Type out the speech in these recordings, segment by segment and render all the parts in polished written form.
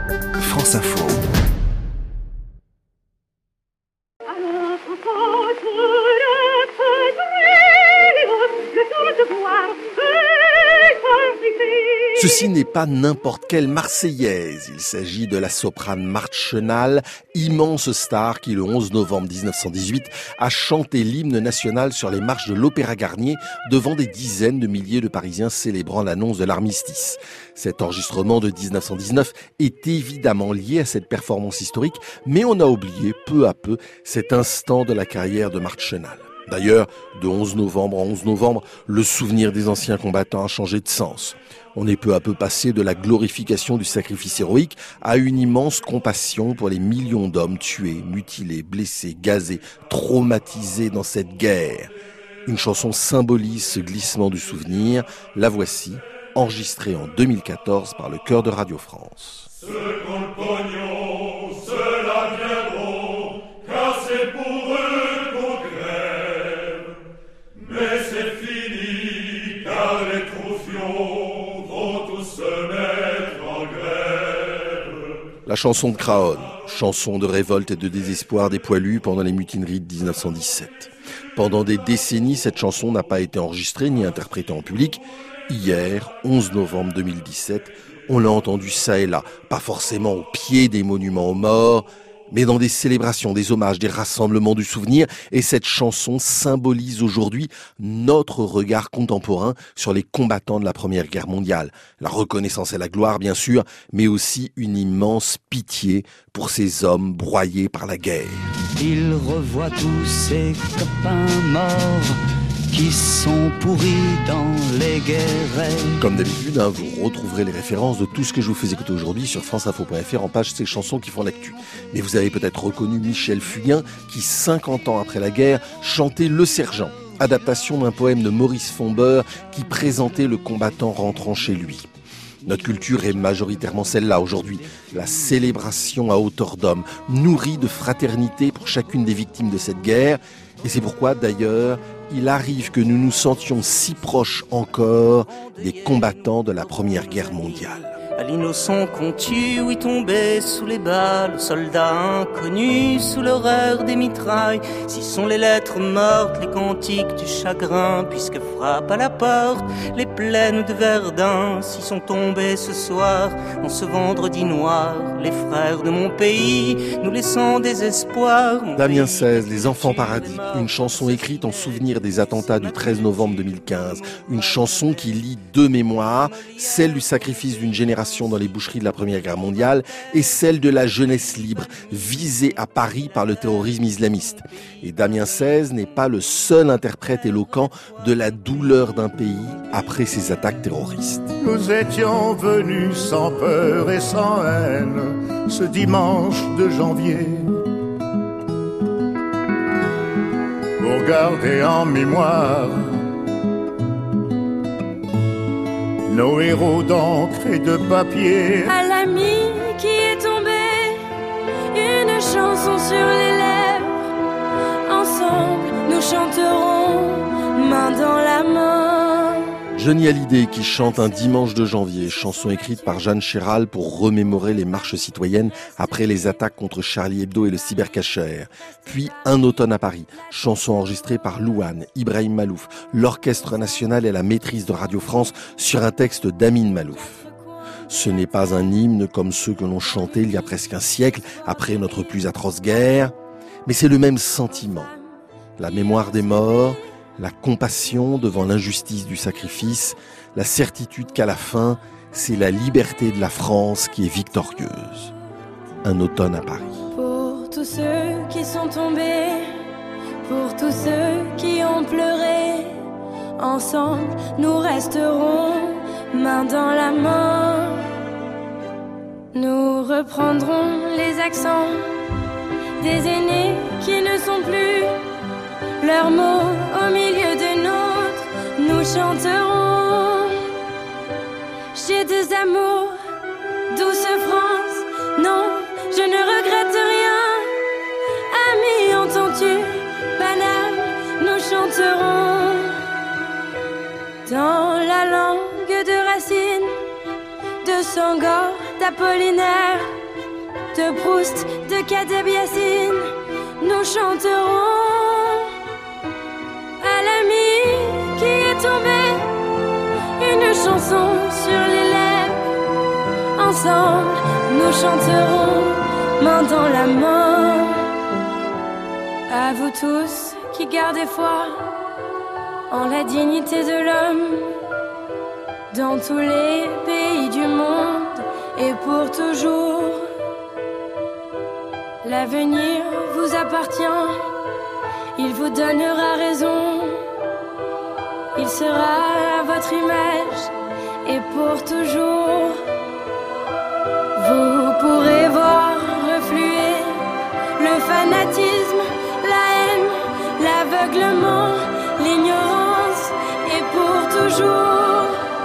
France Info. Ceci n'est pas n'importe quelle Marseillaise. Il s'agit de la soprane Marthe Chenal, immense star qui, le 11 novembre 1918, a chanté l'hymne national sur les marches de l'Opéra Garnier devant des dizaines de milliers de Parisiens célébrant l'annonce de l'armistice. Cet enregistrement de 1919 est évidemment lié à cette performance historique, mais on a oublié peu à peu cet instant de la carrière de Marthe Chenal. D'ailleurs, de 11 novembre en 11 novembre, le souvenir des anciens combattants a changé de sens. On est peu à peu passé de la glorification du sacrifice héroïque à une immense compassion pour les millions d'hommes tués, mutilés, blessés, gazés, traumatisés dans cette guerre. Une chanson symbolise ce glissement du souvenir. La voici, enregistrée en 2014 par le Chœur de Radio France. La chanson de Craonne, chanson de révolte et de désespoir des poilus pendant les mutineries de 1917. Pendant des décennies, cette chanson n'a pas été enregistrée ni interprétée en public. Hier, 11 novembre 2017, on l'a entendue ça et là, pas forcément au pied des monuments aux morts, mais dans des célébrations, des hommages, des rassemblements du souvenir. Et cette chanson symbolise aujourd'hui notre regard contemporain sur les combattants de la Première Guerre mondiale. La reconnaissance et la gloire, bien sûr, mais aussi une immense pitié pour ces hommes broyés par la guerre. Il revoit tous ses copains morts qui sont pourris dans les guerres. Comme d'habitude, vous retrouverez les références de tout ce que je vous fais écouter aujourd'hui sur franceinfo.fr en page ces chansons qui font l'actu. Mais vous avez peut-être reconnu Michel Fugain qui, 50 ans après la guerre, chantait Le Sergent, adaptation d'un poème de Maurice Fombeur qui présentait le combattant rentrant chez lui. Notre culture est majoritairement celle-là aujourd'hui, la célébration à hauteur d'homme, nourrie de fraternité pour chacune des victimes de cette guerre. Et c'est pourquoi, d'ailleurs, il arrive que nous nous sentions si proches encore des combattants de la Première Guerre mondiale. À l'innocent qu'on tue, oui, tombé sous les balles, soldats inconnus sous l'horreur des mitrailles. Si sont les lettres mortes, les cantiques du chagrin, puisque frappe à la porte les plaines de Verdun. Si sont tombés ce soir, en ce vendredi noir, les frères de mon pays, nous laissant désespoir. Damien XVI, Les Enfants Paradis, une chanson écrite en souvenir des attentats du 13 novembre 2015. Une chanson qui lie deux mémoires, celle du sacrifice d'une génération dans les boucheries de la Première Guerre mondiale et celle de la jeunesse libre, visée à Paris par le terrorisme islamiste. Et Damien XVI n'est pas le seul interprète éloquent de la douleur d'un pays après ces attaques terroristes. Nous étions venus sans peur et sans haine ce dimanche de janvier pour garder en mémoire nos héros d'encre et de papier. À l'ami qui est tombé, une chanson sur les lèvres. Ensemble, nous chanterons main dans la main. Johnny Hallyday qui chante Un dimanche de janvier, chanson écrite par Jeanne Chéral pour remémorer les marches citoyennes après les attaques contre Charlie Hebdo et le cybercacher. Puis Un automne à Paris, chanson enregistrée par Louane, Ibrahim Malouf, l'Orchestre National et la Maîtrise de Radio France sur un texte d'Amin Malouf. Ce n'est pas un hymne comme ceux que l'on chantait il y a presque un siècle après notre plus atroce guerre, mais c'est le même sentiment. La mémoire des morts, la compassion devant l'injustice du sacrifice, la certitude qu'à la fin, c'est la liberté de la France qui est victorieuse. Un automne à Paris. Pour tous ceux qui sont tombés, pour tous ceux qui ont pleuré, ensemble nous resterons main dans la main. Nous reprendrons les accents des aînés qui ne sont plus. Leurs mots au milieu des nôtres, nous chanterons. J'ai deux amours, douce France, non, je ne regrette rien. Ami, entends-tu, Paname, nous chanterons. Dans la langue de Racine, de Senghor d'Apollinaire, de Proust, de Kateb Yassine, nous chanterons à l'ami qui est tombé une chanson sur les lèvres. Ensemble, nous chanterons main dans la main. À vous tous qui gardez foi en la dignité de l'homme, dans tous les pays du monde et pour toujours. L'avenir vous appartient, il vous donnera raison. Il sera à votre image et pour toujours. Vous pourrez voir refluer le fanatisme, la haine, l'aveuglement, l'ignorance et pour toujours.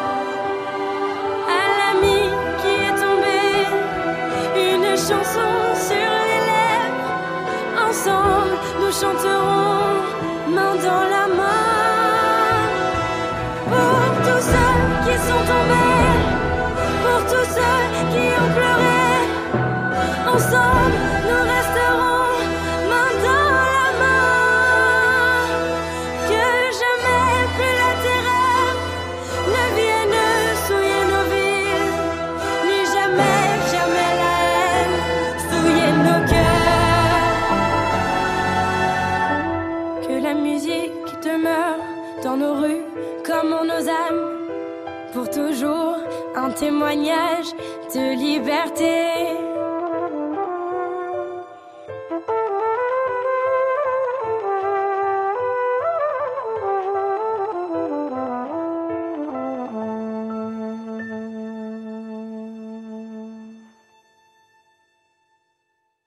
À l'ami qui est tombé, une chanson sur les lèvres. Ensemble, nous chanterons main dans la main. Pour tous ceux qui sont tombés, pour tous ceux qui ont pleuré, ensemble, nous resterons main dans la main. Que jamais plus la terreur ne vienne souiller nos villes, ni jamais, jamais la haine souiller nos cœurs. Que la musique demeure dans nos rues comme en nos âmes, pour toujours un témoignage de liberté.